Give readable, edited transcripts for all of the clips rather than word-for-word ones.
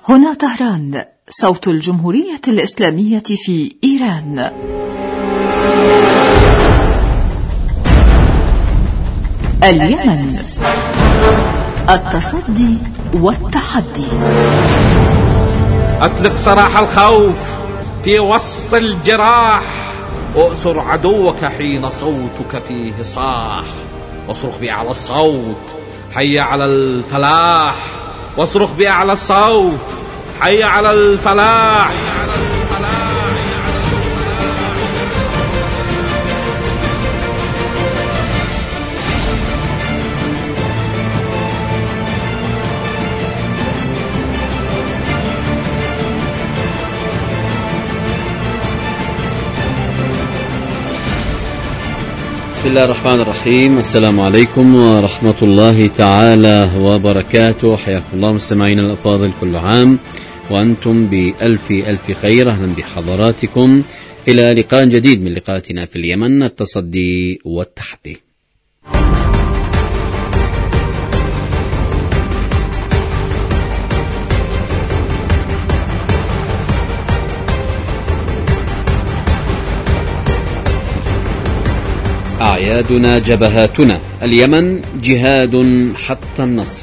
هنا طهران، صوت الجمهورية الإسلامية في إيران. اليمن، التصدي والتحدي. أطلق سراح الخوف في وسط الجراح، وأسر عدوك حين صوتك فيه صاح، واصرخ بأعلى الصوت حي على الفلاح، واصرخ بأعلى الصوت حي على الفلاح. بسم الله الرحمن الرحيم. السلام عليكم ورحمة الله تعالى وبركاته. حياكم الله مستمعينا الأفاضل، كل عام وأنتم بألف ألف خير. أهلا بحضراتكم إلى لقاء جديد من لقاءاتنا في اليمن، التصدي والتحدي. أعيادنا جبهاتنا، اليمن جهاد حتى النصر.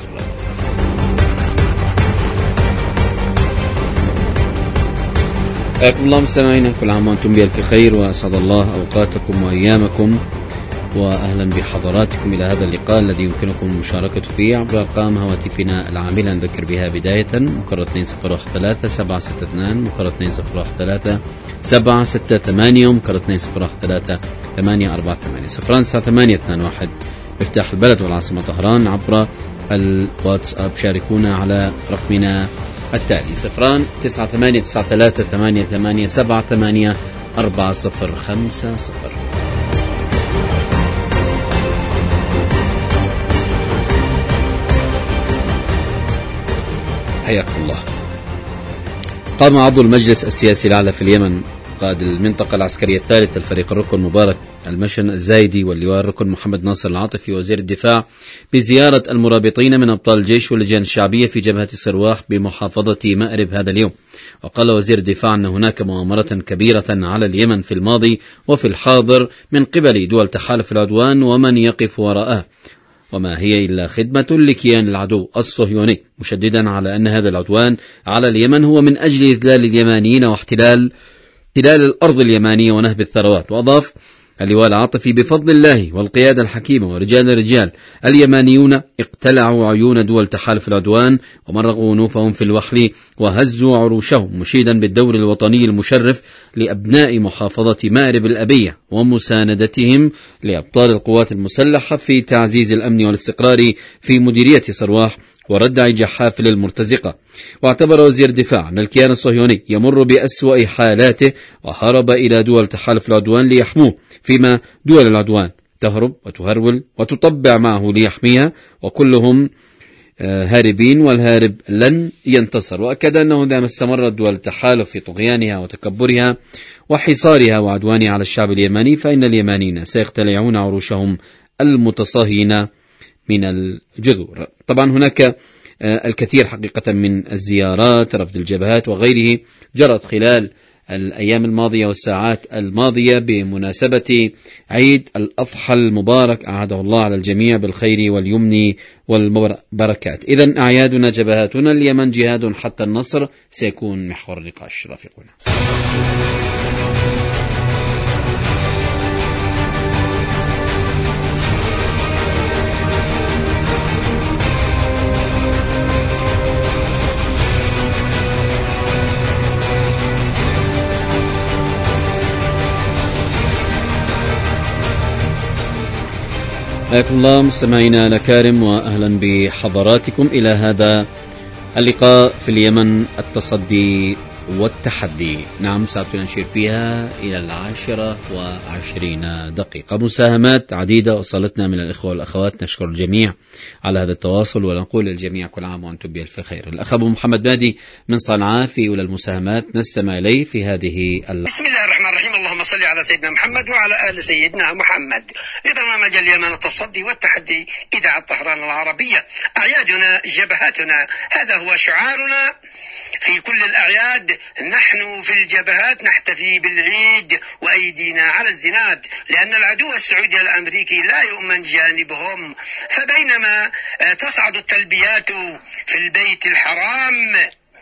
حياكم الله مستمعينا، كل عام وأنتم بألف خير، وأسعد الله أوقاتكم وأيامكم، وأهلا بحضراتكم إلى هذا اللقاء الذي يمكنكم المشاركة فيه عبر أرقام هواتفنا العاملة. نذكر بها بداية: مكرر 2013 762، مكرر 2013 768، ومكرر 2013 848 0988 مفتاح البلد والعاصمة طهران. عبر الواتساب شاركونا على رقمنا التالي 099388784050. حياكم الله. قام عضو المجلس السياسي الأعلى في اليمن قائد المنطقة العسكرية الثالثة الفريق الركن مبارك المشن الزايدي واللواء الركن محمد ناصر العاطفي وزير الدفاع بزيارة المرابطين من أبطال الجيش واللجان الشعبية في جبهة السرواح بمحافظة مأرب هذا اليوم. وقال وزير الدفاع أن هناك مؤامرة كبيرة على اليمن في الماضي وفي الحاضر من قبل دول تحالف العدوان ومن يقف وراءها، وما هي إلا خدمة لكيان العدو الصهيوني، مشددا على أن هذا العدوان على اليمن هو من أجل إذلال اليمانيين واحتلال الأرض اليمانية ونهب الثروات. وأضاف اللواء العاطفي: بفضل الله والقيادة الحكيمة ورجال الرجال اليمانيون اقتلعوا عيون دول تحالف العدوان ومرغوا أنوفهم في الوحل وهزوا عروشهم، مشيدا بالدور الوطني المشرف لأبناء محافظة مأرب الأبية ومساندتهم لأبطال القوات المسلحة في تعزيز الأمن والاستقرار في مديرية صرواح وردع جحافل المرتزقة. واعتبر وزير الدفاع أن الكيان الصهيوني يمر بأسوأ حالاته وهرب إلى دول تحالف العدوان ليحموه، فيما دول العدوان تهرب وتهرول وتطبع معه ليحميها، وكلهم هاربين والهارب لن ينتصر. وأكد أنه عندما استمرت دول التحالف في طغيانها وتكبرها وحصارها وعدوانها على الشعب اليماني فإن اليمانيين سيقتلعون عروشهم المتصهينة من الجذور. طبعا هناك الكثير حقيقة من الزيارات، رفض الجبهات وغيره جرت خلال الأيام الماضية والساعات الماضية بمناسبة عيد الأضحى المبارك، أعاده الله على الجميع بالخير واليمن والبركات. إذن أعيادنا جبهاتنا، اليمن جهاد حتى النصر سيكون محور النقاش. رافقنا. حياكم الله مستمعينا الأكارم، وأهلا بحضراتكم إلى هذا اللقاء في اليمن، التصدي والتحدي. نعم، ساعتنا نشير فيها إلى 10:20. مساهمات عديدة وصلتنا من الإخوة والأخوات، نشكر الجميع على هذا التواصل ونقول للجميع كل عام وأنتم بألف خير. الأخ أبو محمد مادي من صنعاء في أولى المساهمات نستمع إليه في هذه بسم الله الرحمن الرحيم. اللهم صل على سيدنا محمد وعلى آل سيدنا محمد. لبرنامج اليمن التصدي والتحدي، إذاعة طهران العربية. أعيادنا جبهاتنا، هذا هو شعارنا في كل الأعياد نحن في الجبهات نحتفي بالعيد وأيدينا على الزناد، لأن العدو السعودي الأمريكي لا يؤمن جانبهم. فبينما تصعد التلبيات في البيت الحرام،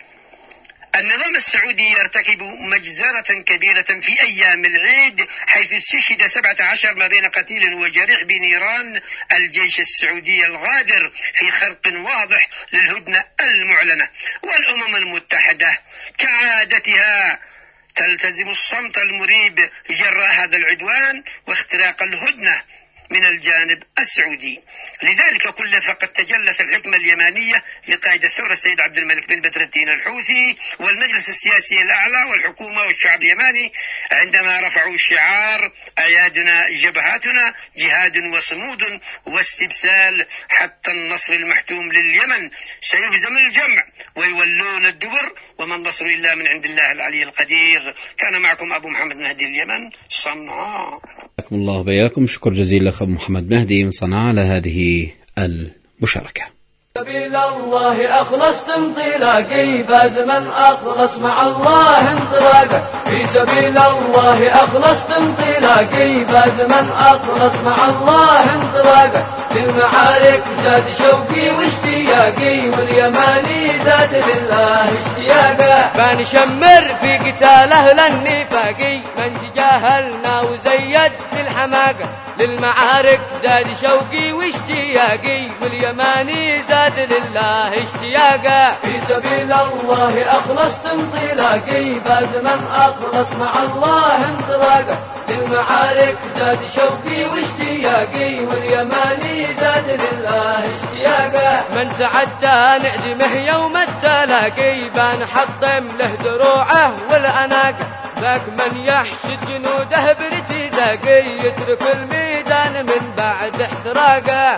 النظام السعودي يرتكب مجزرة كبيرة في أيام العيد، حيث استشهد 17 ما بين قتيل وجريح بنيران الجيش السعودي الغادر في خرق واضح للهدنة المعلنة. والأمم المتحدة كعادتها تلتزم الصمت المريب جراء هذا العدوان واختراق الهدنة من الجانب السعودي. لذلك كله فقد تجلت الحكمة اليمانية لقائد الثورة السيد عبد الملك بن بدر الدين الحوثي والمجلس السياسي الأعلى والحكومة والشعب اليماني عندما رفعوا شعار أعيادنا جبهاتنا، جهاد وصمود واستبسال حتى النصر المحتوم لليمن. سيهزم الجمع ويولون الدبر وما النصر إلا من عند الله العلي القدير. كان معكم أبو محمد مهدي اليمن، صنعاء. حياكم الله بياكم. شكر جزيل لك محمد مهدي من صنعاء على هذه المشاركة. سبيل الله أخلص انطلاقي، فاز من أخلص مع الله انطلاقه. في سبيل الله أخلص انطلاقي، فاز من أخلص مع الله انطلاقه. للمعارك زاد شوقي واشتياقي، واليماني زاد لله اشتياقه. بنشمر في قتال أهل النفاقي، من تجاهلنا وزيد للحماقة. للمعارك زاد شوقي واشتياقي، واليماني زاد لله اشتياقه. في سبيل الله أخلصت انطلاقي، فاز من أخلص مع الله انطلاقه. للمعارك زاد شوقي واشتياقي، واليماني زاد لله اشتياقه. من تعدى نعدمه يوم التلاقي، بنحطم له دروعه والأناقه. ذاك من يحشد جنوده بارتزاقي، يترك الميدان من بعد احتراقه.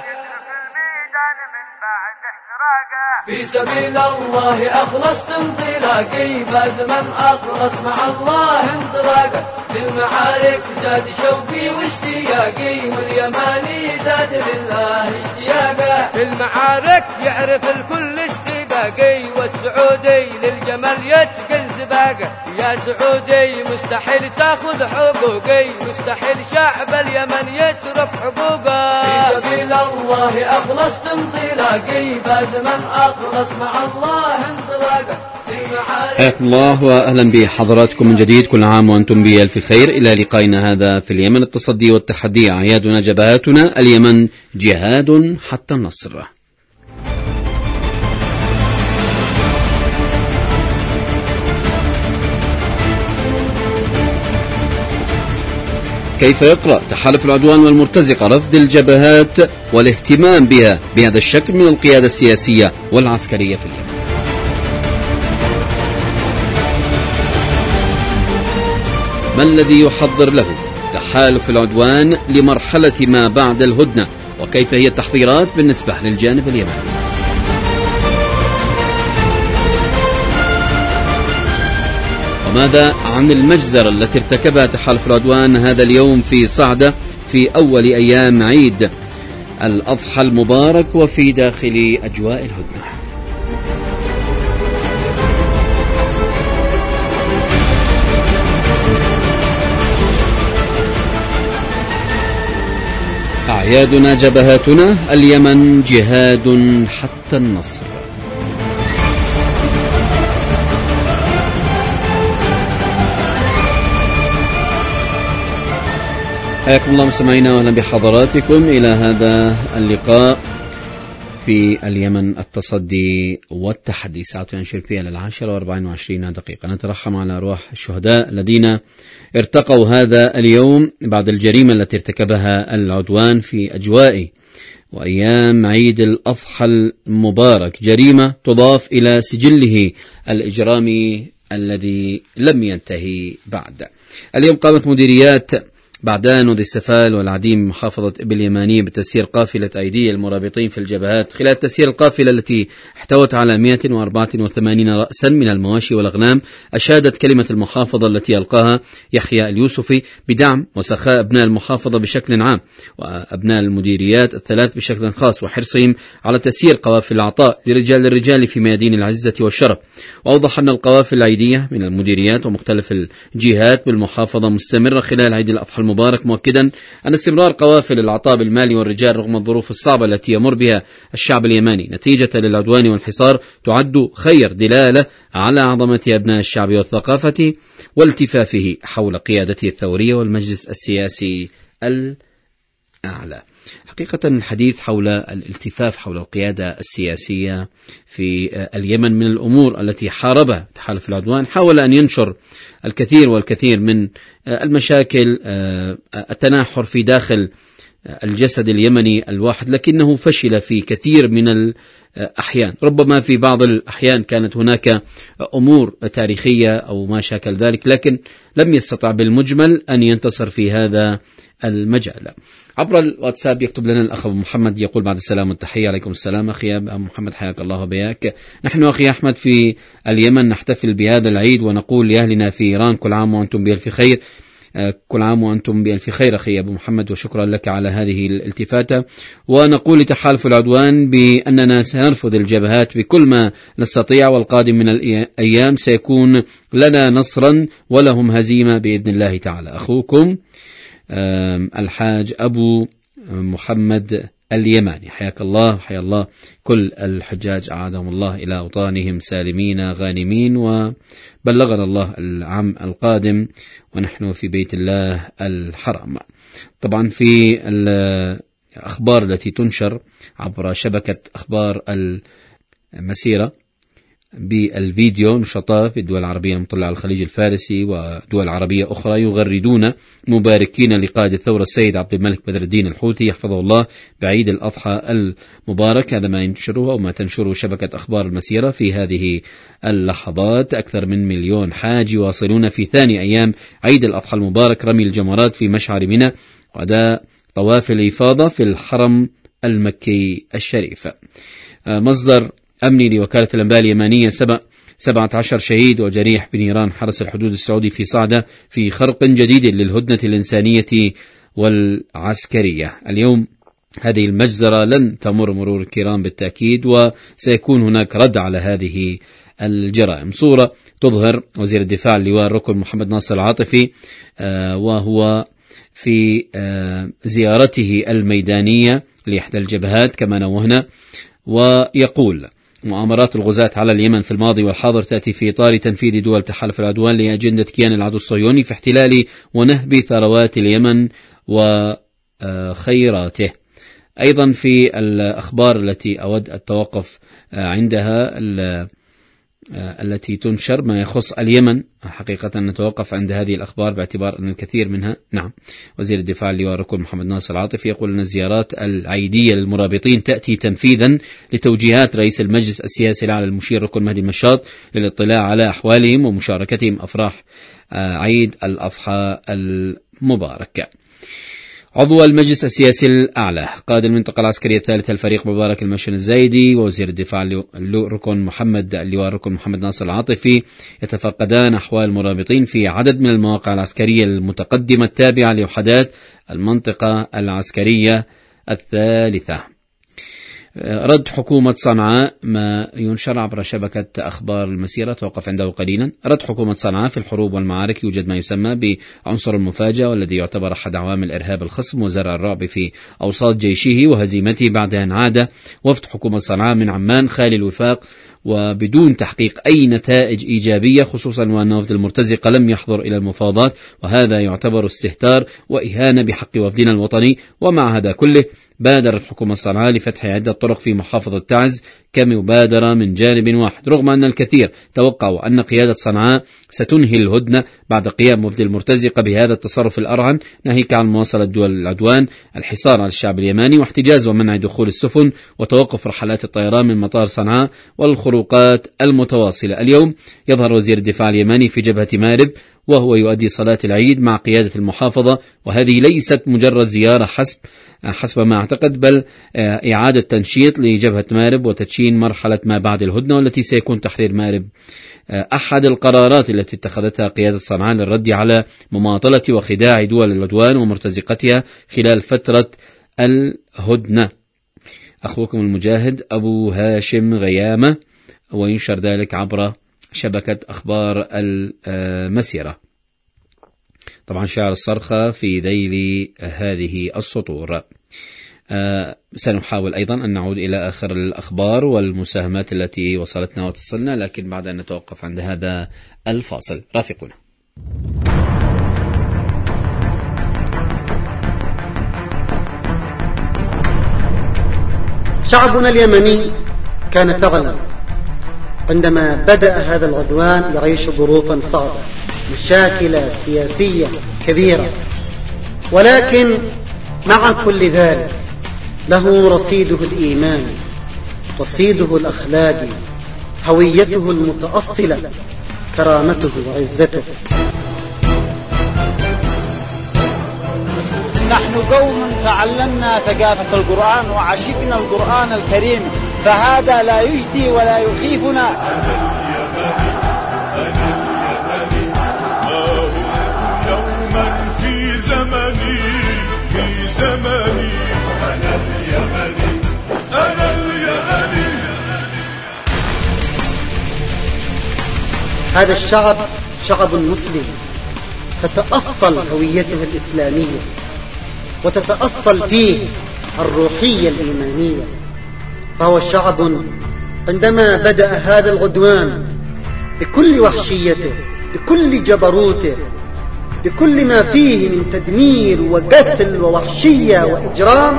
في سبيل الله أخلصت انطلاقي، فاز من أخلص مع الله انطلاقه. للمعارك زاد شوقي واشتياقي، واليماني زاد لله اشتياقه. في المعارك يعرف الكل استباقي، والسعودي للجمل يتقن سباقه. يا سعودي مستحيل تاخذ حقوقي، مستحيل شعب اليمن يترك حقوقه. في سبيل الله أخلصت انطلاقي، فاز من أخلص مع الله انطلاقه. حياكم الله وأهلا بحضراتكم من جديد. كل عام وأنتم بألف خير. إلى لقائنا هذا في اليمن، التصدي والتحدي، أعيادنا جبهاتنا، اليمن جهاد حتى النصر. كيف يقرأ تحالف العدوان والمرتزقة رفض الجبهات والاهتمام بها بهذا الشكل من القيادة السياسية والعسكرية في اليمن؟ ما الذي يحضر له تحالف العدوان لمرحلة ما بعد الهدنة، وكيف هي التحضيرات بالنسبة للجانب اليمني؟ وماذا عن المجزرة التي ارتكبها تحالف العدوان هذا اليوم في صعدة في أول أيام عيد الأضحى المبارك وفي داخل أجواء الهدنة؟ أعيادنا جبهاتنا، اليمن جهاد حتى النصر. حياكم الله مستمعينا واهلا بحضراتكم الى هذا اللقاء في اليمن، التصدي والتحدي. ساعة ينشر فيها ل10:24 دقيقة. نترحم على أرواح الشهداء الذين ارتقوا هذا اليوم بعد الجريمة التي ارتكبها العدوان في أجواء وأيام عيد الأضحى المبارك، جريمة تضاف إلى سجله الإجرامي الذي لم ينتهي بعد. اليوم قامت مديريات بعدان وذي السفال والعديم محافظة إبل اليمانية بتسيير قافلة أيدي المرابطين في الجبهات. خلال تسيير القافلة التي احتوت على 184 رأسا من المواشي والأغنام، أشادت كلمة المحافظة التي ألقاها يحيى اليوسفي بدعم وسخاء أبناء المحافظة بشكل عام وأبناء المديريات الثلاث بشكل خاص، وحرصهم على تسيير قوافل العطاء للرجال في ميادين العزة والشرف. وأوضح أن القوافل العيدية من المديريات ومختلف الجهات بالمحافظة مستمرة خلال عيد الأضحى المبارك، مؤكدا أن استمرار قوافل العطاء بالمال والرجال رغم الظروف الصعبة التي يمر بها الشعب اليماني نتيجة للعدوان والحصار تعد خير دلالة على عظمة أبناء الشعب والثقافة والتفافه حول قيادته الثورية والمجلس السياسي الأعلى. حقيقة الحديث حول الالتفاف حول القيادة السياسية في اليمن من الأمور التي حاربها تحالف العدوان. حاول أن ينشر الكثير والكثير من المشاكل، التناحر في داخل الجسد اليمني الواحد، لكنه فشل في كثير من الأحيان. ربما في بعض الأحيان كانت هناك أمور تاريخية أو ما شاكل ذلك، لكن لم يستطع بالمجمل أن ينتصر في هذا المجال. عبر الواتساب يكتب لنا الأخ أبو محمد، يقول بعد السلام والتحية. عليكم السلام أخي أبو محمد، حياك الله وبياك. نحن أخي أحمد في اليمن نحتفل بهذا العيد ونقول لأهلنا في إيران كل عام وأنتم بألف خير. كل عام وأنتم بألف خير أخي أبو محمد، وشكرا لك على هذه الالتفاتة. ونقول لتحالف العدوان بأننا سنرفض الجبهات بكل ما نستطيع، والقادم من الأيام سيكون لنا نصرا ولهم هزيمة بإذن الله تعالى. أخوكم الحاج أبو محمد اليماني، حياك الله وحيا الله كل الحجاج أعادهم الله إلى أوطانهم سالمين غانمين، وبلغنا الله العام القادم ونحن في بيت الله الحرام. طبعا في الأخبار التي تنشر عبر شبكة أخبار المسيرة بالفيديو، نشطاء في الدول العربية المطلة على الخليج الفارسي ودول عربية أخرى يغردون مباركين لقائد الثورة السيد عبد الملك بدر الدين الحوثي يحفظه الله بعيد الأضحى المبارك. هذا ما ينشره أو ما تنشره شبكة أخبار المسيرة في هذه اللحظات. أكثر من 1,000,000 حاج يواصلون في ثاني أيام عيد الأضحى المبارك رمي الجمرات في مشعر منى وأداء طواف الإفاضة في الحرم المكي الشريف. مصدر أمني لوكالة الأنباء اليمانية 17 شهيد وجريح بنيران حرس الحدود السعودي في صعدة في خرق جديد للهدنة الإنسانية والعسكرية. اليوم هذه المجزرة لن تمر مرور الكرام بالتأكيد، وسيكون هناك رد على هذه الجرائم. صورة تظهر وزير الدفاع اللواء الركن محمد ناصر العاطفي وهو في زيارته الميدانية لإحدى الجبهات كما نوهنا، ويقول: مؤامرات الغزاة على اليمن في الماضي والحاضر تأتي في إطار تنفيذ دول تحالف العدوان لأجندة كيان العدو الصهيوني في احتلال ونهب ثروات اليمن وخيراته. أيضا في الأخبار التي أود التوقف عندها التي تنشر ما يخص اليمن، حقيقة نتوقف عند هذه الأخبار باعتبار أن الكثير منها وزير الدفاع اللواء الركن محمد ناصر العاطفي يقول أن الزيارات العيدية للمرابطين تأتي تنفيذا لتوجيهات رئيس المجلس السياسي الأعلى المشير ركن مهدي المشاط للاطلاع على أحوالهم ومشاركتهم أفراح عيد الأضحى المبارك. عضو المجلس السياسي الأعلى قائد المنطقة العسكرية الثالثة الفريق مبارك المشن الزايدي ووزير الدفاع اللواء الركن محمد ناصر العاطفي يتفقدان أحوال المرابطين في عدد من المواقع العسكرية المتقدمة التابعة لوحدات المنطقة العسكرية الثالثة. رد حكومة صنعاء ما ينشر عبر شبكة أخبار المسيرة، توقف عنده قليلا. رد حكومة صنعاء في الحروب والمعارك يوجد ما يسمى بعنصر المفاجأة، والذي يعتبر أحد عوامل إرهاب الخصم وزرع الرعب في أوساط جيشه وهزيمته بعد أن عاد وفد حكومة صنعاء من عمان خالي الوفاق وبدون تحقيق أي نتائج إيجابية، خصوصا وأن وفد المرتزقة لم يحضر إلى المفاوضات، وهذا يعتبر استهتار وإهانة بحق وفدنا الوطني. ومع هذا كله بادرت حكومة صنعاء لفتح عدة طرق في محافظة تعز كمبادرة من جانب واحد، رغم أن الكثير توقعوا أن قيادة صنعاء ستنهي الهدنة بعد قيام وفد المرتزقة بهذا التصرف الأرهن، ناهيك عن مواصلة دول العدوان الحصار على الشعب اليماني واحتجاز ومنع دخول السفن وتوقف رحلات الطيران من مطار صنعاء والخروج الخروقات المتواصلة. اليوم يظهر وزير الدفاع اليمني في جبهة مارب وهو يؤدي صلاة العيد مع قيادة المحافظة، وهذه ليست مجرد زيارة حسب ما أعتقد، بل إعادة تنشيط لجبهة مارب وتدشين مرحلة ما بعد الهدنة، والتي سيكون تحرير مارب أحد القرارات التي اتخذتها قيادة صنعاء للرد على مماطلة وخداع دول العدوان ومرتزقتها خلال فترة الهدنة. أخوكم المجاهد أبو هاشم غيامة، وينشر ذلك عبر شبكة أخبار المسيرة. طبعا شعر الصرخة في ذيل هذه السطور. سنحاول أيضا أن نعود إلى آخر الأخبار والمساهمات التي وصلتنا وتصلنا، لكن بعد أن نتوقف عند هذا الفاصل. رافقونا. شعبنا اليمني كان فعلا عندما بدأ هذا العدوان يعيش ظروفا صعبة، مشاكل سياسية كبيرة، ولكن مع كل ذلك له رصيده الإيماني، رصيده الأخلاقي، هويته المتأصلة، كرامته وعزته. نحن قوم تعلمنا ثقافة القرآن وعشقنا القرآن الكريم، فهذا لا يجدي ولا يخيفنا. يوما في زمني أنا اليمني هذا الشعب شعب مسلم، تتأصل هويته الإسلامية وتتأصل فيه الروحية الإيمانية. فهو شعب عندما بدأ هذا العدوان بكل وحشيته، بكل جبروته، بكل ما فيه من تدمير وقتل ووحشية وإجرام،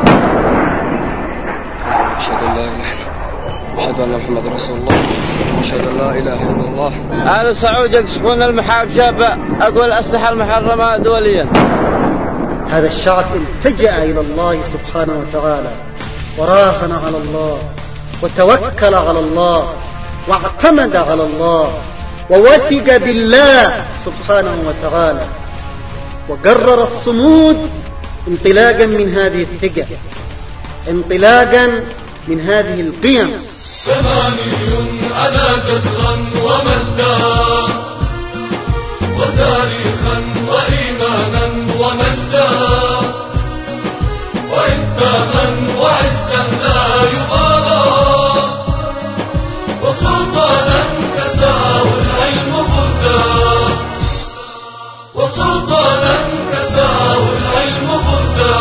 أشهد أن لا إله إلا الله، أشهد أن محمد رسول الله، أشهد أن لا إله إلا الله. أهل سعود يكشفون المحاجة بأقوى الأسلحة المحرمة دوليا. هذا الشعب التجأ إلى الله سبحانه وتعالى، وراهن على الله، وتوكل على الله، واعتمد على الله، ووثق بالله سبحانه وتعالى، وقرر الصمود انطلاقا من هذه الثقة، انطلاقا من هذه القيم. ثماني أنا جزرا ومجدا وتاريخا وإيمانا ومجدا وإنتاما وعزا لا يبالى وسلطانا كساه العلم بردا وسلطانا كساه العلم بردا.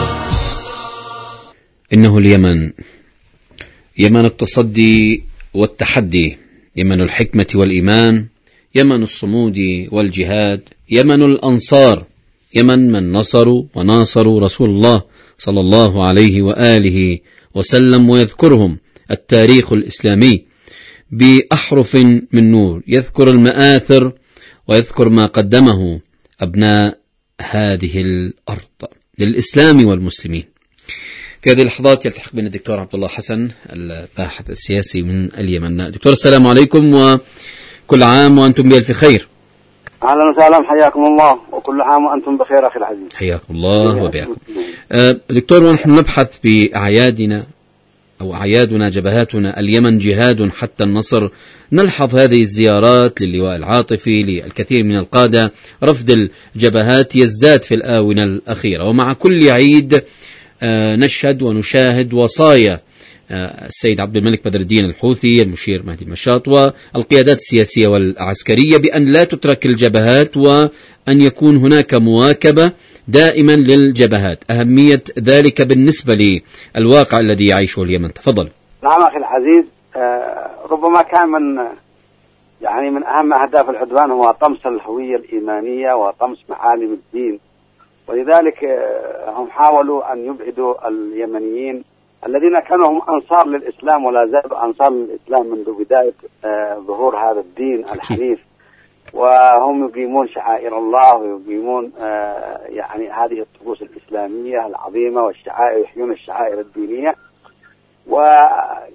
إنه اليمن، يمن التصدي والتحدي، يمن الحكمة والإيمان، يمن الصمود والجهاد، يمن الأنصار، يمن من نصروا وناصروا رسول الله صلى الله عليه وآله وسلم، ويذكرهم التاريخ الإسلامي بأحرف من نور، يذكر المآثر ويذكر ما قدمه أبناء هذه الأرض للإسلام والمسلمين. في هذه اللحظات يلتحق بنا الدكتور عبد الله حسن الباحث السياسي من اليمن. دكتور السلام عليكم وكل عام وأنتم بألف خير. أهلا وسهلا، حياكم الله وكل عام وأنتم بخير أخي العزيز. حياكم الله وبياكم. دكتور، ونحن نبحث بأعيادنا أو أعيادنا جبهاتنا اليمن جهاد حتى النصر، نلحظ هذه الزيارات للواء العاطفي للكثير من القادة، رفض الجبهات يزداد في الآونة الأخيرة، ومع كل عيد نشهد ونشاهد وصايا السيد عبد الملك بدر الدين الحوثي، المشير مهدي المشاط، والقيادات السياسية والعسكرية بأن لا تترك الجبهات وأن يكون هناك مواكبة دائما للجبهات. أهمية ذلك بالنسبة للواقع الذي يعيشه اليمن. تفضل. نعم أخي العزيز، ربما كان من أهم أهداف العدوان هو طمس الهوية الإيمانية وطمس معالم الدين، ولذلك هم حاولوا أن يبعدوا اليمنيين الذين كانوا هم أنصار للإسلام ولا زالوا أنصار للإسلام منذ بداية ظهور هذا الدين الحنيف، وهم يقيمون شعائر الله ويقيمون هذه الطقوس الإسلامية العظيمة والشعائر، يحيون الشعائر الدينية،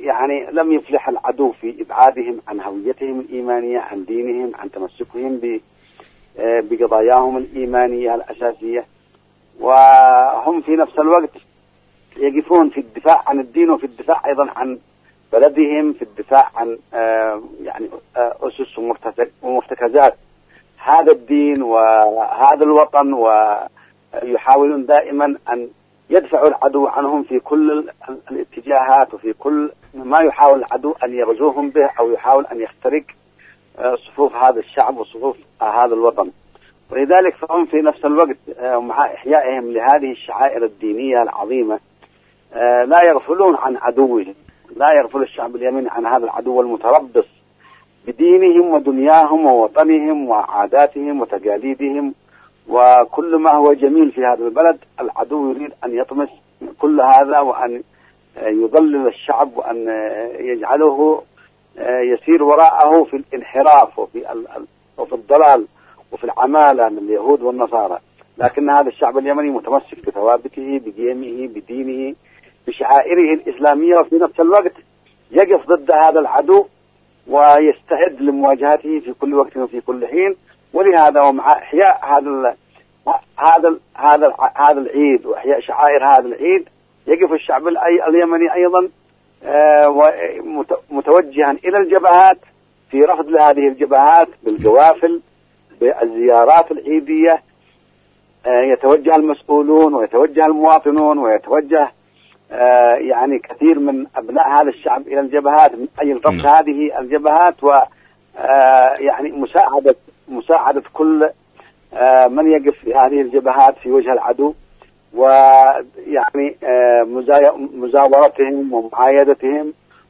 يعني لم يفلح العدو في إبعادهم عن هويتهم الإيمانية، عن دينهم، عن تمسكهم بقضاياهم الإيمانية الأساسية. وهم في نفس الوقت يقفون في الدفاع عن الدين، وفي الدفاع أيضا عن بلدهم، في الدفاع عن يعني أسس ومرتكزات هذا الدين وهذا الوطن، ويحاولون دائما أن يدفعوا العدو عنهم في كل الاتجاهات، وفي كل ما يحاول العدو أن يغزوهم به أو يحاول أن يخترق صفوف هذا الشعب وصفوف هذا الوطن. ولذلك فهم في نفس الوقت مع إحيائهم لهذه الشعائر الدينية العظيمة لا يغفلون عن عدوهم، لا يغفل الشعب اليمني عن هذا العدو المتربص بدينهم ودنياهم ووطنهم وعاداتهم وتقاليدهم وكل ما هو جميل في هذا البلد. العدو يريد أن يطمس كل هذا وأن يضلل الشعب وأن يجعله يسير وراءه في الانحراف وفي الضلال وفي العمالة من اليهود والنصارى. لكن هذا الشعب اليمني متمسك بثوابته، بقيمه، بدينه، بشعائره الإسلامية، وفي نفس الوقت يقف ضد هذا العدو ويستعد لمواجهته في كل وقت وفي كل حين. ولهذا ومع إحياء هذا العيد وإحياء شعائر هذا العيد يقف الشعب اليمني أيضا متوجها إلى الجبهات في رفض لهذه الجبهات بالقوافل، بالزيارات العيدية. يتوجه المسؤولون ويتوجه المواطنون ويتوجه يعني كثير من أبناء هذا الشعب إلى الجبهات من أجل رفض هذه الجبهات، ويعني مساعدة كل من يقف في هذه الجبهات في وجه العدو، ويعني مزاورتهم ومعايدتهم.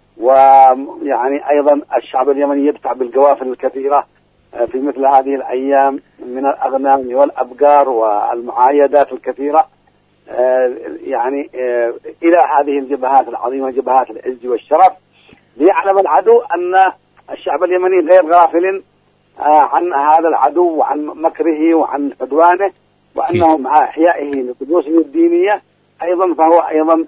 ويعني أيضا الشعب اليمني يدفع بالقوافل الكثيرة في مثل هذه الأيام من الأغنام والأبقار والمعايدات الكثيرة يعني إلى هذه الجبهات العظيمة، جبهات العز والشرف، ليعلم العدو أن الشعب اليمني غير غافل عن هذا العدو وعن مكره وعن عدوانه، وأنه مع إحيائه لطقوسه الدينية أيضا فهو أيضا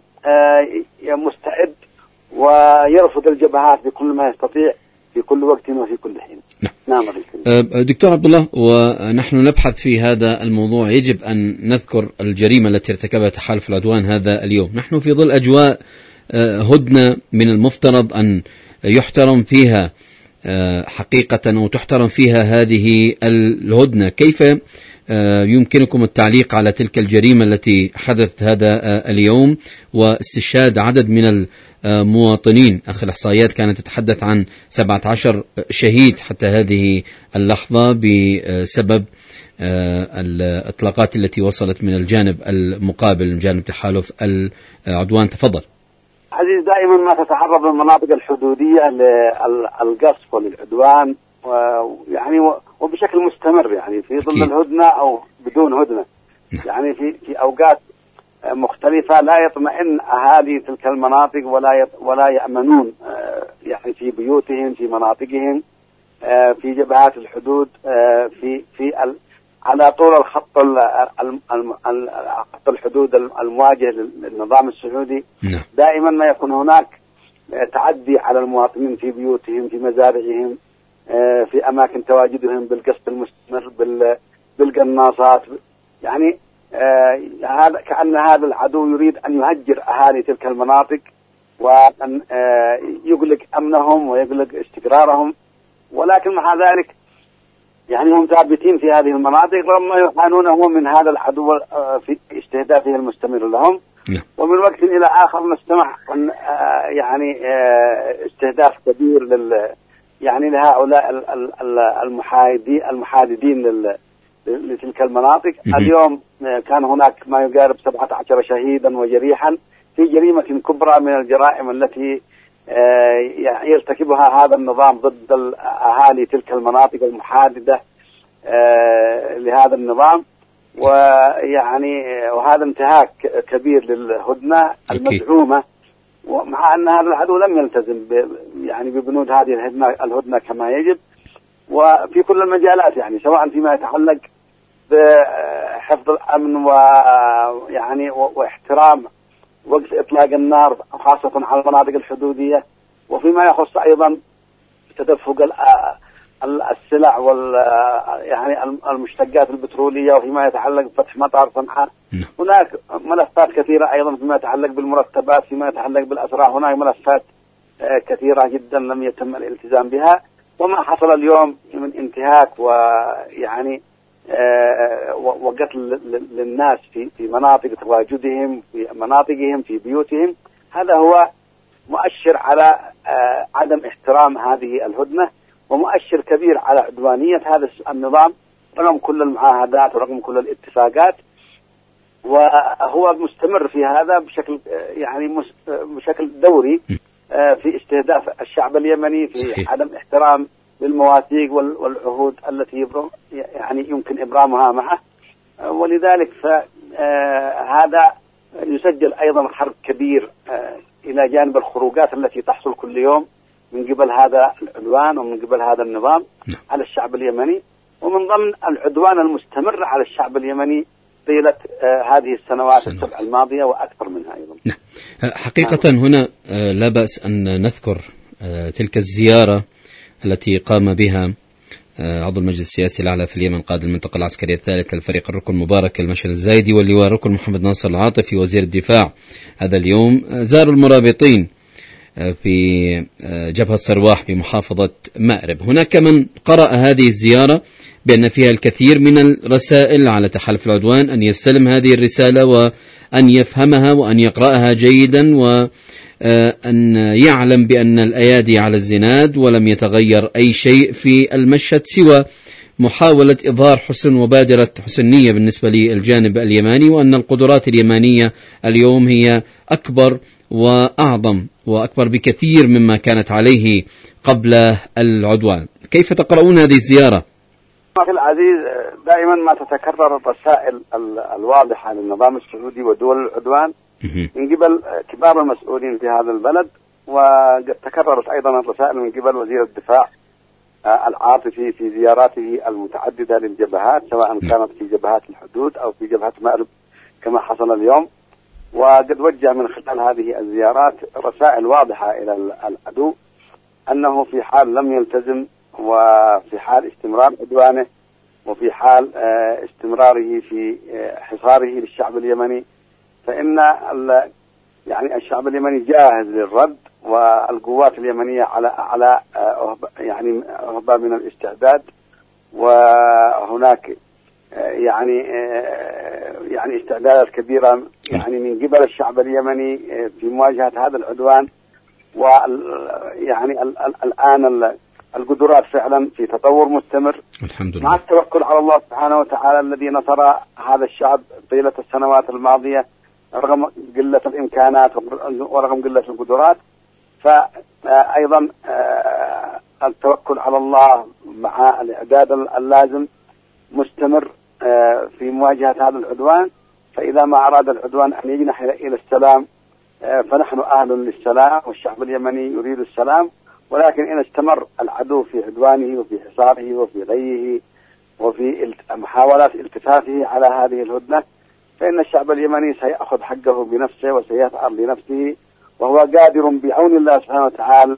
مستعد ويرفض الجبهات بكل ما يستطيع في كل وقت وفي كل حين. نعم. دكتور عبد الله، ونحن نبحث في هذا الموضوع يجب أن نذكر الجريمة التي ارتكبها تحالف العدوان هذا اليوم. نحن في ظل أجواء هدنة من المفترض أن يحترم فيها حقيقة وتحترم فيها هذه الهدنة. كيف يمكنكم التعليق على تلك الجريمة التي حدثت هذا اليوم واستشهاد عدد من المواطنين؟ أخي الإحصائيات كانت تتحدث عن 17 شهيد حتى هذه اللحظة بسبب الإطلاقات التي وصلت من الجانب المقابل من جانب تحالف العدوان. تفضل. عزيز، دائما ما تتعرض المناطق الحدودية للقصف وللعدوان يعني وبشكل مستمر، يعني في ظل الهدنة أو بدون هدنة، يعني في أوقات مختلفة لا يطمئن أهالي تلك المناطق ولا يأمنون يعني في بيوتهم، في مناطقهم، في جبهات الحدود، على طول الخط الحدود المواجه للنظام السعودي. دائما ما يكون هناك تعدي على المواطنين في بيوتهم، في مزارعهم، في أماكن تواجدهم بالقصف المستمر بالقناصات. يعني هذا كأن هذا العدو يريد أن يهجر أهالي تلك المناطق وأن يغلق أمنهم ويغلق استقرارهم، ولكن مع ذلك يعني هم ثابتين في هذه المناطق رغم يعانون من هذا العدو في استهدافه المستمر لهم. ومن وقت إلى آخر نستمع عن يعني استهداف كبير يعني لهؤلاء المحاددين لتلك المناطق. اليوم كان هناك ما يقارب 17 شهيدا وجريحا في جريمة كبرى من الجرائم التي يرتكبها هذا النظام ضد أهالي تلك المناطق المحاددة لهذا النظام. ويعني وهذا انتهاك كبير للهدنة المدعومة، ومع أن هذا العدو لم يلتزم يعني ببنود هذه الهدنة كما يجب، وفي كل المجالات، يعني سواء فيما يتعلق بحفظ الأمن ويعني واحترام وقت إطلاق النار خاصة على المناطق الحدودية، وفيما يخص أيضا تدفق السلع يعني المشتقات البترولية، وفيما يتعلق بفتح مطار صنعاء. هناك ملفات كثيرة أيضا فيما يتعلق بالمرتبات، فيما يتعلق بالأسرى، هناك ملفات كثيرة جدا لم يتم الالتزام بها. وما حصل اليوم من انتهاك ويعني وقتل للناس في مناطق تواجدهم، في مناطقهم، في بيوتهم، هذا هو مؤشر على عدم احترام هذه الهدنة، ومؤشر كبير على عدوانية هذا النظام رغم كل المعاهدات ورغم كل الاتفاقات. وهو مستمر في هذا بشكل دوري في استهداف الشعب اليمني، في صحيح. عدم احترام للمواثيق والعهود التي يعني يمكن إبرامها معه. ولذلك فهذا يسجل أيضا حرب كبير إلى جانب الخروجات التي تحصل كل يوم من قبل هذا العدوان ومن قبل هذا النظام على الشعب اليمني، ومن ضمن العدوان المستمر على الشعب اليمني طيلة هذه السنوات السبع الماضية وأكثر منها أيضا. حقيقة هنا لا بأس أن نذكر تلك الزيارة التي قام بها عضو المجلس السياسي الأعلى في اليمن قائد المنطقة العسكرية الثالثة الفريق الركن مبارك المشن الزايدي، واللواء الركن محمد ناصر العاطفي وزير الدفاع. هذا اليوم زاروا المرابطين في جبهة صرواح بمحافظة مأرب. هناك من قرأ هذه الزيارة بأن فيها الكثير من الرسائل على تحالف العدوان، أن يستلم هذه الرسالة وأن يفهمها وأن يقرأها جيدا، وأن يعلم بأن الأيادي على الزناد ولم يتغير أي شيء في المشهد سوى محاولة إظهار حسن وبادرة حسنية بالنسبة للجانب اليماني، وأن القدرات اليمانية اليوم هي أكبر وأعظم وأكبر بكثير مما كانت عليه قبل العدوان. كيف تقرؤون هذه الزيارة؟ أخي العزيز، دائما ما تتكرر الرسائل الواضحة للنظام السعودي ودول العدوان من قبل كبار المسؤولين في هذا البلد، وقد تكررت أيضا الرسائل من قبل وزير الدفاع العاطفي في زياراته المتعددة للجبهات، سواء كانت في جبهات الحدود أو في جبهة مأرب كما حصل اليوم. وقد وجه من خلال هذه الزيارات رسائل واضحة إلى العدو أنه في حال لم يلتزم، وفي حال استمرار عدوانه، وفي حال استمراره في حصاره للشعب اليمني، فإن يعني الشعب اليمني جاهز للرد، والقوات اليمنية على يعني أهبة من الاستعداد. وهناك يعني استعدادات كبيرة يعني من قبل الشعب اليمني في مواجهة هذا العدوان. ويعني الآن القدرات فعلا في تطور مستمر، الحمد لله، مع التوكل على الله سبحانه وتعالى الذي نصر هذا الشعب طيلة السنوات الماضية رغم قلة الإمكانات ورغم قلة القدرات. فأيضا التوكل على الله مع الإعداد اللازم مستمر في مواجهة هذا العدوان. فإذا ما أراد العدوان أن يجنح إلى السلام فنحن أهل للسلام، والشعب اليمني يريد السلام. ولكن إن استمر العدو في عدوانه وفي حصاره وفي غيه وفي محاولات التفافه على هذه الهدنة، فإن الشعب اليمني سيأخذ حقه بنفسه وسيثأر لنفسه، وهو قادر بعون الله سبحانه وتعالى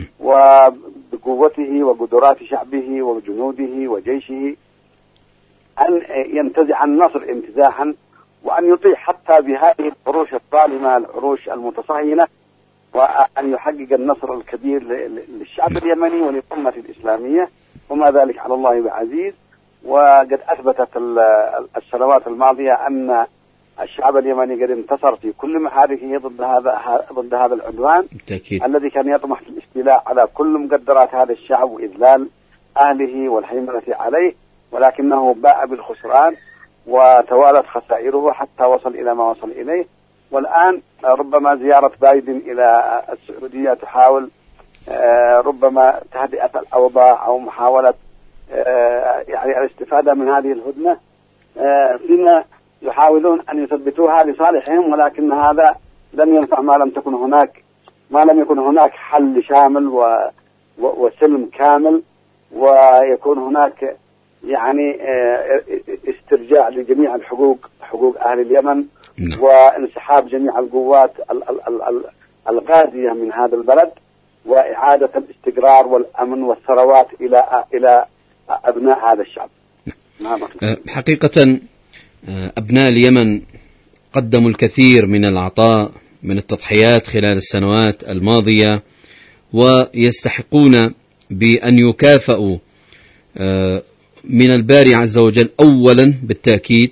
وبقوته وقدرات شعبه وجنوده وجيشه أن ينتزع النصر انتزاعا، وأن يطيع حتى بهذه العروش الظالمة، العروش المتصهينة، وأن يحقق النصر الكبير للشعب اليمني وللأمة الإسلامية، وما ذلك على الله بعزيز. وقد أثبتت السنوات الماضية أن الشعب اليمني قد انتصر في كل محاركه ضد هذا العدوان بالتأكيد. الذي كان يطمح في الاستيلاء على كل مقدرات هذا الشعب وإذلال أهله والهيمنة عليه، ولكنه باء بالخسران وتوالت خسائره حتى وصل إلى ما وصل إليه. والآن ربما زيارة بايدن إلى السعودية تحاول ربما تهدئة الأوضاع أو محاولة يعني الاستفادة من هذه الهدنة فيما يحاولون أن يثبتوها لصالحهم، ولكن هذا لم ينفع ما لم يكن هناك حل شامل وسلم كامل، ويكون هناك يعني استرجاع لجميع الحقوق، حقوق أهل اليمن، وانسحاب جميع القوات الغازية من هذا البلد، وإعادة الاستقرار والأمن والثروات إلى أبناء هذا الشعب. حقيقة أبناء اليمن قدموا الكثير من العطاء من التضحيات خلال السنوات الماضية، ويستحقون بأن يكافئوا من الباري عز وجل. أولا بالتأكيد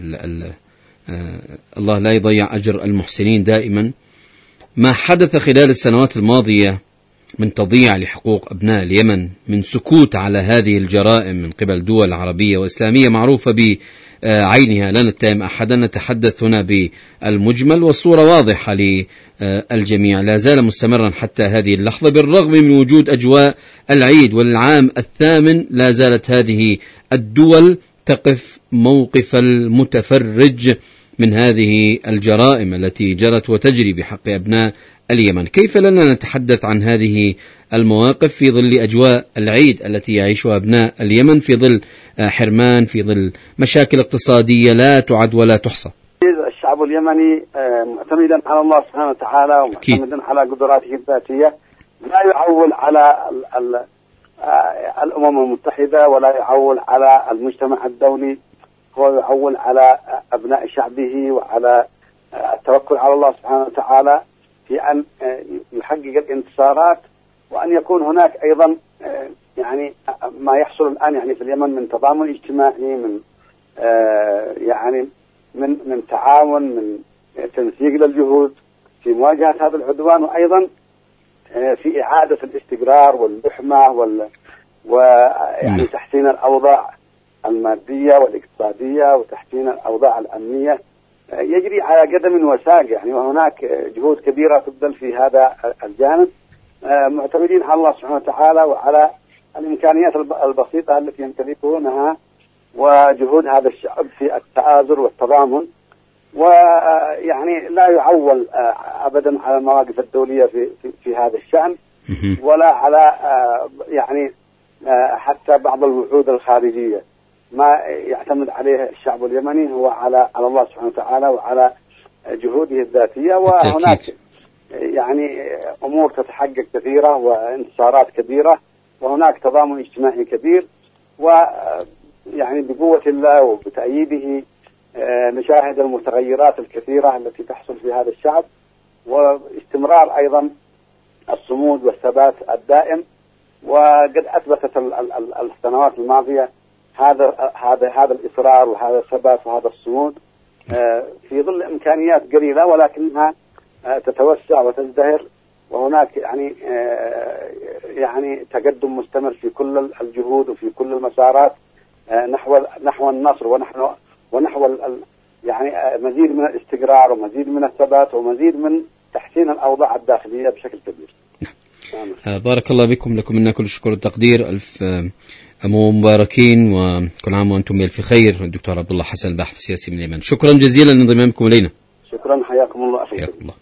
الله لا يضيع أجر المحسنين دائما. ما حدث خلال السنوات الماضية من تضييع لحقوق أبناء اليمن، من سكوت على هذه الجرائم من قبل دول عربية وإسلامية معروفة بعينها، لا نتهم أحدا، نتحدث هنا بالمجمل، والصورة واضحة للجميع، لا زال مستمرا حتى هذه اللحظة بالرغم من وجود أجواء العيد والعام الثامن. لا زالت هذه الدول تقف موقف المتفرج من هذه الجرائم التي جرت وتجري بحق أبناء اليمن. كيف لنا نتحدث عن هذه المواقف في ظل أجواء العيد التي يعيشها أبناء اليمن، في ظل حرمان، في ظل مشاكل اقتصادية لا تعد ولا تحصى؟ الشعب اليمني معتمدا على الله سبحانه وتعالى ومعتمدا على قدراته الذاتية، لا يعول على الأمم المتحدة ولا يعول على المجتمع الدولي، هو يعول على أبناء شعبه وعلى التوكل على الله سبحانه وتعالى في أن يحقق الانتصارات، وأن يكون هناك أيضا يعني ما يحصل الآن يعني في اليمن من تضامن اجتماعي، من يعني من تعاون، من تنسيق للجهود في مواجهة هذا العدوان، وأيضا في إعادة الاستقرار واللحمة ويعني تحسين الأوضاع المادية والاقتصادية وتحسين الأوضاع الأمنية يجري على قدم وساق يعني. وهناك جهود كبيرة تبذل في هذا الجانب، معتمدين على الله سبحانه وتعالى وعلى الإمكانيات البسيطة التي يمتلكونها وجهود هذا الشعب في التآزر والتضامن، ويعني لا يعول أبدا على المواقف الدولية في هذا الشأن، ولا على يعني حتى بعض الوعود الخارجية. ما يعتمد عليه الشعب اليمني هو على الله سبحانه وتعالى وعلى جهوده الذاتية. وهناك يعني أمور تتحقق كثيرة وانتصارات كبيرة، وهناك تضامن اجتماعي كبير، ويعني بقوة الله وبتأييده نشاهد المتغيرات الكثيرة التي تحصل في هذا الشعب، واستمرار أيضا الصمود والثبات الدائم. وقد أثبتت السنوات الماضية هذا الإصرار وهذا الثبات وهذا الصمود في ظل إمكانيات قليلة، ولكنها تتوسع وتزدهر، وهناك يعني تقدم مستمر في كل الجهود وفي كل المسارات نحو النصر ونحو يعني مزيد من الاستقرار ومزيد من الثبات ومزيد من تحسين الأوضاع الداخلية بشكل كبير. بارك الله بكم، لكم منا كل الشكر والتقدير. ألف مباركين وكل عام وأنتم بألف خير. الدكتور عبد الله حسن، الباحث السياسي من اليمن، شكرا جزيلا لانضمامكم إلينا. شكرا، حياكم الله. حياكم الله.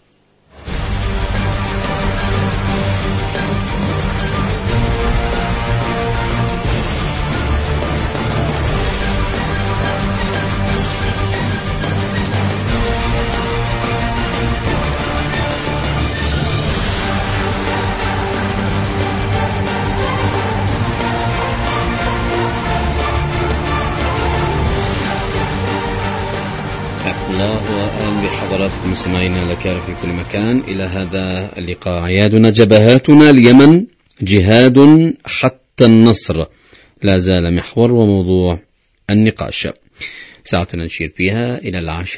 وأهلا بحضراتكم مستمعينا الأكارم في كل مكان إلى هذا اللقاء. عيادنا جبهاتنا اليمن جهاد حتى النصر لا زال محور وموضوع النقاش. ساعتنا نشير فيها إلى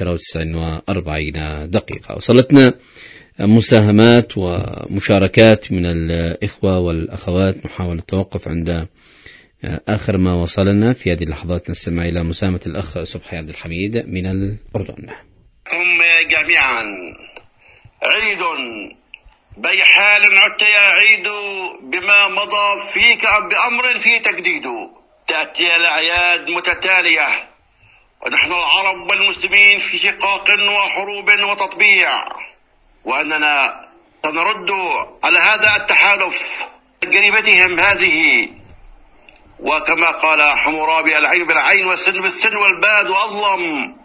10:49 وصلتنا مساهمات ومشاركات من الإخوة والأخوات. نحاول التوقف عند آخر ما وصلنا في هذه اللحظات. نستمع إلى مساهمة الأخ صبحي عبد الحميد من الأردن. هم جميعا عيد بحال عدت يا عيد بما مضى فيك بأمر في تجديده. تأتي الأعياد متتالية ونحن العرب والمسلمين في شقاق وحروب وتطبيع، وأننا سنرد على هذا التحالف جريمتهم هذه. وكما قال حمورابي: العين بالعين والسن بالسن والباد أظلم.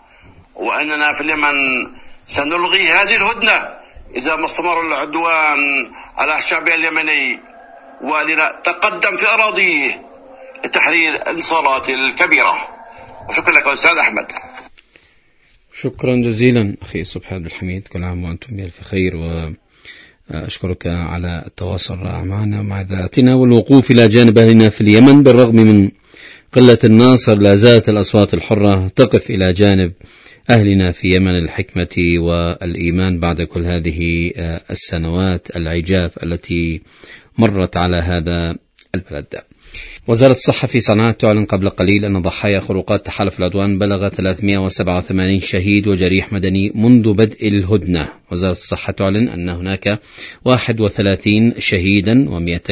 وأننا في اليمن سنلغي هذه الهدنة إذا ما استمر العدوان على شعبه اليمني ولنتقدم في أراضيه لتحرير الانتصارات الكبيرة. وشكرا لك أستاذ أحمد. شكرا جزيلا أخي صبحي عبد الحميد، كل عام وأنتم بألف خير، وأشكرك على التواصل معنا مع ذاتنا والوقوف إلى جانب أهلنا في اليمن. بالرغم من قلة الناصر لا زالت الأصوات الحرة تقف إلى جانب أهلنا في يمن الحكمة والإيمان بعد كل هذه السنوات العجاف التي مرت على هذا البلد. وزارة الصحة في صنعاء تعلن قبل قليل أن ضحايا خروقات تحالف العدوان بلغ 387 شهيد وجريح مدني منذ بدء الهدنة. وزارة الصحة تعلن أن هناك 31 شهيدا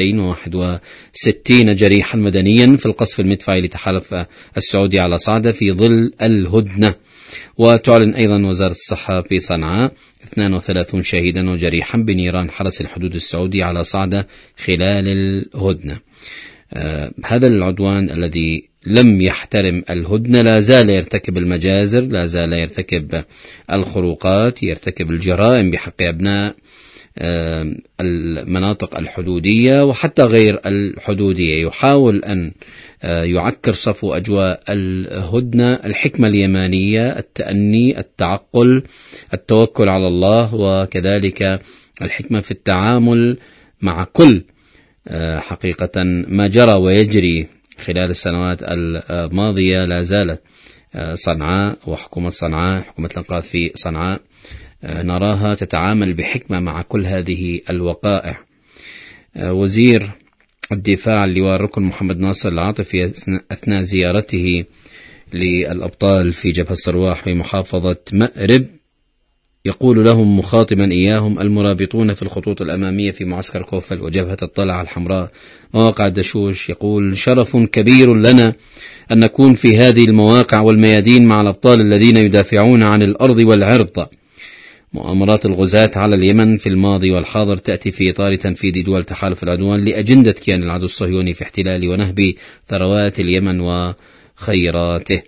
و261 جريحا مدنيا في القصف المدفعي لتحالف السعودي على صعدة في ظل الهدنة. وتعلن أيضا وزارة الصحة في صنعاء 32 شهيدا وجريحا بنيران حرس الحدود السعودي على صعدة خلال الهدنة. هذا العدوان الذي لم يحترم الهدنة لا زال يرتكب المجازر، لا زال يرتكب الخروقات، يرتكب الجرائم بحق أبناء المناطق الحدودية وحتى غير الحدودية. يحاول أن يعكر صفو أجواء الهدنة الحكمة اليمانية، التأني، التعقل، التوكل على الله، وكذلك الحكمة في التعامل مع كل حقيقة ما جرى ويجري خلال السنوات الماضية. لا زالت صنعاء وحكومة صنعاء، حكومة الإنقاذ في صنعاء، نراها تتعامل بحكمة مع كل هذه الوقائع. وزير الدفاع اللواء الركن محمد ناصر العاطفي أثناء زيارته للأبطال في جبهة الصرواح في محافظة مأرب يقول لهم مخاطبا إياهم المرابطون في الخطوط الأمامية في معسكر كوفل وجبهة الطلعة الحمراء مواقع الدشوش، يقول شرف كبير لنا أن نكون في هذه المواقع والميادين مع الأبطال الذين يدافعون عن الأرض والعرض. مؤامرات الغزاة على اليمن في الماضي والحاضر تأتي في إطار تنفيذ دول تحالف العدوان لأجندة كيان العدو الصهيوني في احتلال ونهب ثروات اليمن وخيراته.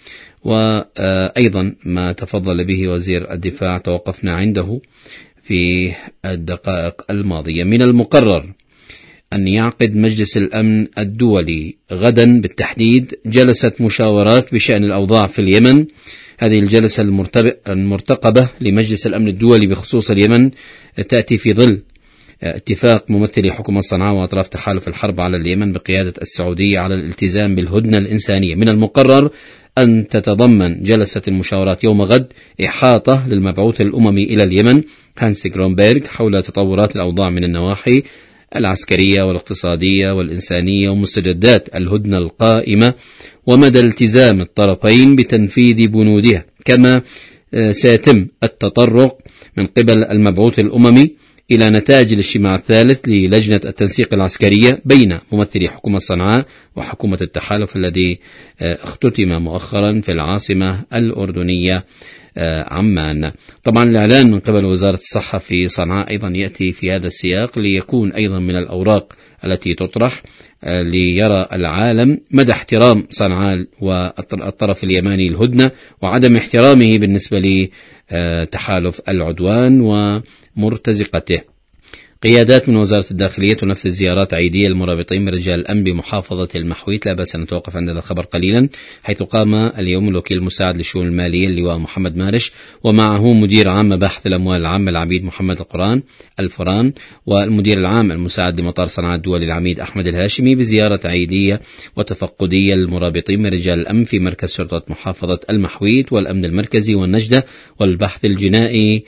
وأيضا ما تفضل به وزير الدفاع توقفنا عنده في الدقائق الماضية. من المقرر أن يعقد مجلس الأمن الدولي غدا بالتحديد جلسة مشاورات بشأن الأوضاع في اليمن. هذه الجلسة المرتقبة لمجلس الأمن الدولي بخصوص اليمن تأتي في ظل اتفاق ممثلي حكومة صنعاء وأطراف تحالف الحرب على اليمن بقيادة السعودية على الالتزام بالهدنة الإنسانية. من المقرر أن تتضمن جلسة المشاورات يوم غد إحاطة للمبعوث الأممي إلى اليمن هانس جرونبيرغ حول تطورات الأوضاع من النواحي العسكرية والاقتصادية والإنسانية ومستجدات الهدنة القائمة ومدى التزام الطرفين بتنفيذ بنودها. كما سيتم التطرق من قبل المبعوث الأممي إلى نتائج الاجتماع الثالث للجنة التنسيق العسكرية بين ممثلي حكومة صنعاء وحكومة التحالف الذي اختتم مؤخرا في العاصمة الأردنية عمان. طبعا الإعلان من قبل وزارة الصحة في صنعاء أيضا يأتي في هذا السياق ليكون أيضا من الأوراق التي تطرح ليرى العالم مدى احترام صنعاء والطرف اليماني الهدنة وعدم احترامه بالنسبة لتحالف العدوان ومرتزقته. قيادات من وزارة الداخلية تنفذ زيارات عيدية للمرابطين من رجال الأمن بمحافظة المحويت. لا بأس أن نتوقف عند هذا الخبر قليلا، حيث قام اليوم الوكيل المساعد للشؤون المالية اللواء محمد مارش ومعه مدير عام مباحث الأموال العامة العميد محمد الفران والمدير العام المساعد لمطار صنعاء الدولي العميد أحمد الهاشمي بزيارة عيدية وتفقدية للمرابطين من رجال الأمن في مركز شرطة محافظة المحويت والأمن المركزي والنجدة والبحث الجنائي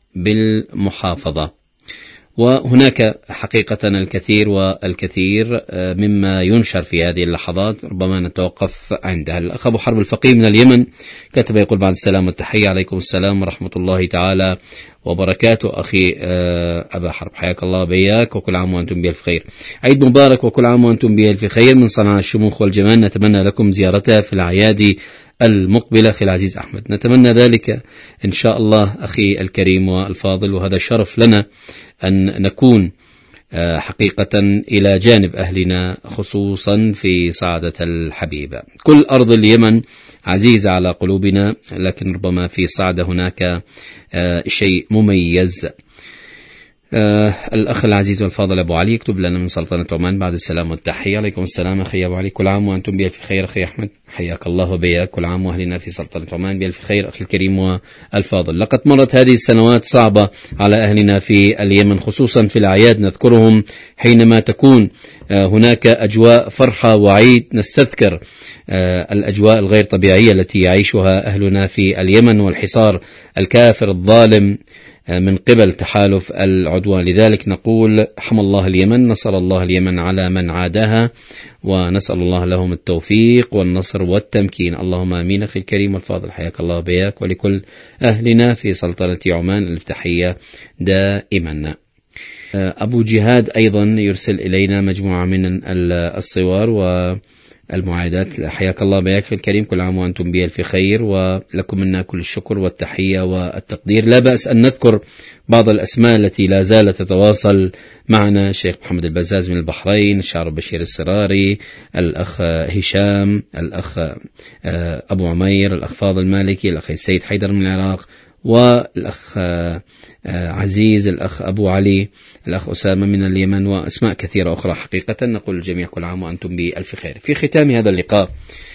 بالمحافظة. وهناك حقيقة الكثير والكثير مما ينشر في هذه اللحظات ربما نتوقف عندها. الأخ أبو حرب الفقيه من اليمن كتب يقول بعد السلام والتحية عليكم السلام ورحمة الله تعالى وبركاته. أخي أبا حرب حياك الله بياك وكل عام وأنتم بألف خير. عيد مبارك وكل عام وأنتم بألف خير. من صنعاء الشموخ والجمال نتمنى لكم زيارتها في الأعياد المقبلة أخي العزيز أحمد. نتمنى ذلك إن شاء الله أخي الكريم والفاضل، وهذا شرف لنا أن نكون حقيقة إلى جانب أهلنا خصوصا في صعدة الحبيبة. كل أرض اليمن عزيزة على قلوبنا، لكن ربما في صعدة هناك شيء مميز. الأخ العزيز والفاضل أبو علي يكتب لنا من سلطنة عمان بعد السلام والتحية. عليكم السلام أخي أبو علي، كل عام وأنتم بألف خير. أخي أحمد حياك الله وبياك، كل عام وأهلنا في سلطنة عمان بألف خير. أخي الكريم والفاضل، لقد مرت هذه السنوات صعبة على أهلنا في اليمن، خصوصا في الأعياد نذكرهم حينما تكون هناك أجواء فرحة وعيد، نستذكر الأجواء الغير طبيعية التي يعيشها أهلنا في اليمن والحصار الكافر الظالم من قبل تحالف العدوان. لذلك نقول حمى الله اليمن، نصر الله اليمن على من عاداها، ونسأل الله لهم التوفيق والنصر والتمكين، اللهم آمين. أخي الكريم والفاضل حياك الله بياك ولكل أهلنا في سلطنة عمان التحية دائما. أبو جهاد أيضا يرسل إلينا مجموعة من الصور والمعايدات، حياك الله بياك الكريم، كل عام وأنتم بألف خير، ولكم منا كل الشكر والتحية والتقدير. لا بأس أن نذكر بعض الأسماء التي لا زالت تتواصل معنا: الشيخ محمد البزاز من البحرين، الشاعر بشير السراري، الأخ هشام، الأخ أبو عمير، الأخ فاضل مالكي، الأخ السيد حيدر من العراق، والأخ عزيز، الأخ أبو علي، الأخ أسامة من اليمن، وأسماء كثيرة أخرى. حقيقة نقول الجميع كل عام وأنتم بألف خير. في ختام هذا اللقاء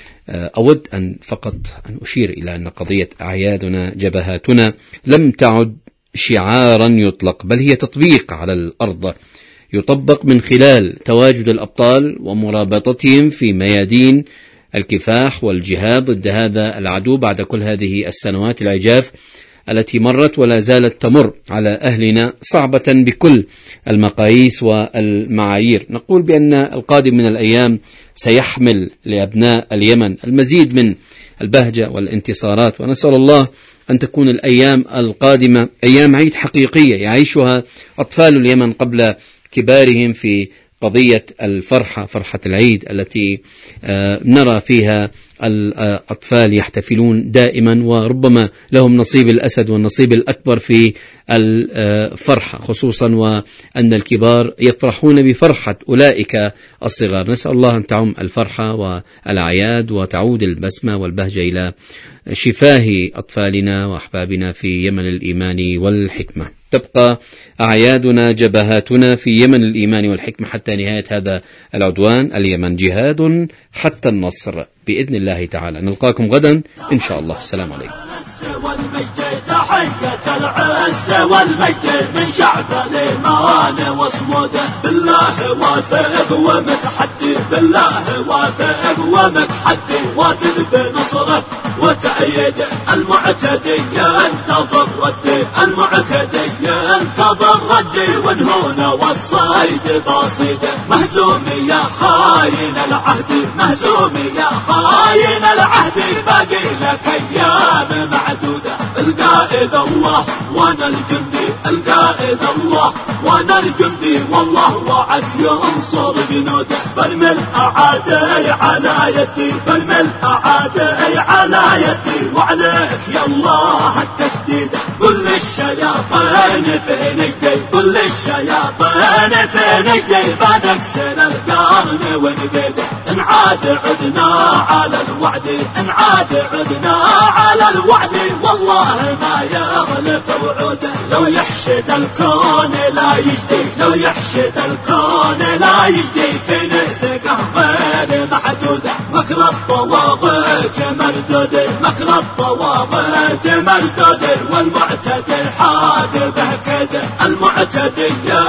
أود أن أشير إلى أن قضية أعيادنا جبهاتنا لم تعد شعارا يطلق، بل هي تطبيق على الأرض، يطبق من خلال تواجد الأبطال ومرابطتهم في ميادين الكفاح والجهاد ضد هذا العدو بعد كل هذه السنوات العجاف التي مرت ولا زالت تمر على أهلنا، صعبة بكل المقاييس والمعايير. نقول بأن القادم من الأيام سيحمل لأبناء اليمن المزيد من البهجة والانتصارات، ونسأل الله أن تكون الأيام القادمة أيام عيد حقيقية يعيشها أطفال اليمن قبل كبارهم في قضية الفرحة، فرحة العيد التي نرى فيها الأطفال يحتفلون دائما، وربما لهم نصيب الأسد والنصيب الأكبر في الفرحة، خصوصا وأن الكبار يفرحون بفرحة أولئك الصغار. نسأل الله أن تعم الفرحة والأعياد وتعود البسمة والبهجة إلى شفاه أطفالنا وأحبابنا في يمن الإيمان والحكمة. تبقى أعيادنا جبهاتنا في يمن الإيمان والحكمة حتى نهاية هذا العدوان. اليمن جهاد حتى النصر بإذن الله تعالى. نلقاكم غدا إن شاء الله. السلام عليكم. والمجد تحية العز والمجد من شعب الإيمان وصموده، بالله واثق ومتحدي، بالله واثق ومتحدي، واثق بنصره وتأييده، المعتدي ينتظر ردي، المعتدي ينتظر ردي، ونهون والصيد باصيده، مهزوم يا خاين العهد، مهزوم يا خاين العهد، باقي لك أيام معدودة، القائد الله وانا الجندي، القائد الله وانا الجندي، والله وعد ينصر جنوده، برمي الأعادي على يدي، برمي الأعادي على يدي، وعليك يا الله التسديد، قل للشياطين فين ايدي، قل للشياطين فين ايدي، بنكسر القرن ونبيده، ان عاد عدنا على الوعد، ان عاد عدنا على الوعد، والله ما يغلف وعوده، لو يحشد الكون لا يجدي، لو يحشد الكون لا يجدي، في نثقه غير محدوده، مكر الطواغيت مردود، مكر الطواغيت مردود، والمعتدي حاد به كيده، المعتدي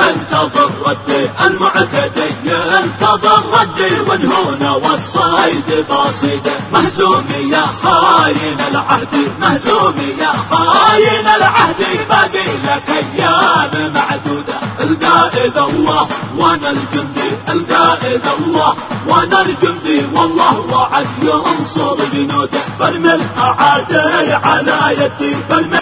ينتظر ردي، المعتدي ينتظر ردي، ونهون والصيد باصيده، مهزوم يا خاين العهد، مهزوم يا خاين العهد، باقي لك أيام معدودة، القائد الله وانا الجندي، القائد الله وانا الجندي، والله وعد ينصر جنوده، برمي الأعادي على يدي، برمي